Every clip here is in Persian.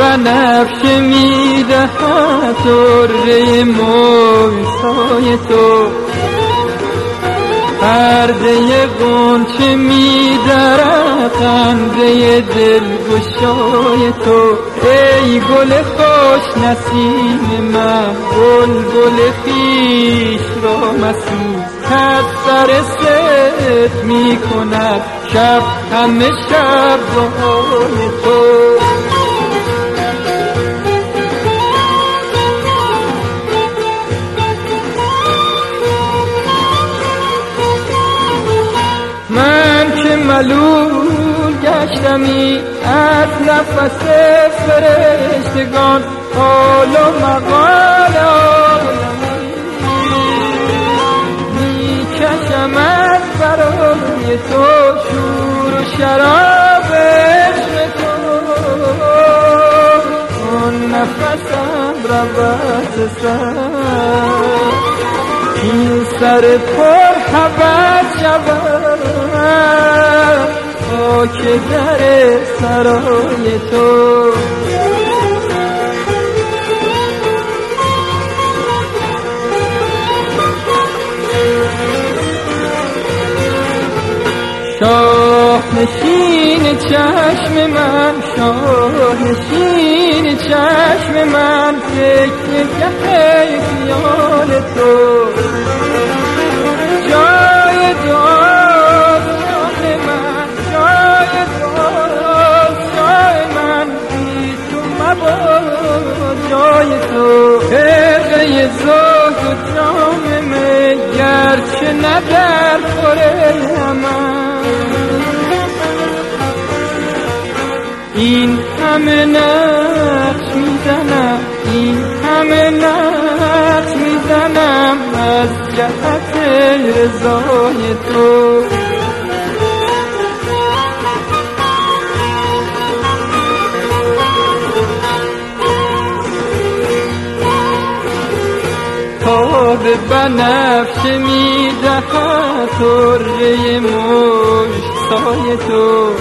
بنفشه میدهد طره موسای تو، پرده غنچه میدرد خنده دلگشای تو. ای گل خوش نسیم من، بلبل خویش را مسوز، کز سر صدق میکند شب همه شب دعای تو. من که ملول گشتمی از نفس فرشتگان، حال و مقال عالمی میکشم از برای تو، شور و شراب عشق تو. اون نفسم رود سر، این سر پر حبت شود خاک در سرای تو. شاه نشین چشم من، شاه نشین چشم من، فکر گه خیال تو. جای دعاست جای من، جای دعاست جای من، بی تو مباد جای تو. غرقه زهد و جام می، گرچه نه در خوره من، این همه نقش میزنم، این همه نقش میزنم از جهت رضای تو. تا به بنفشه میدهد طره مشتای تو،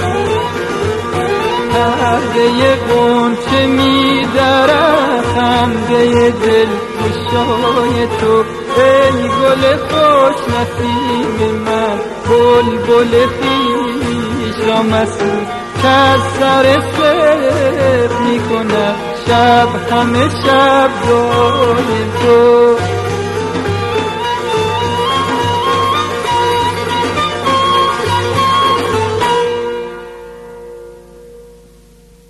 پرده غنچه میدرد خنده دلگشای تو. ای گل خوش نسیم من، بلبل خویش را مسوز، کز سر صدق میکند شب همه شب دعای تو.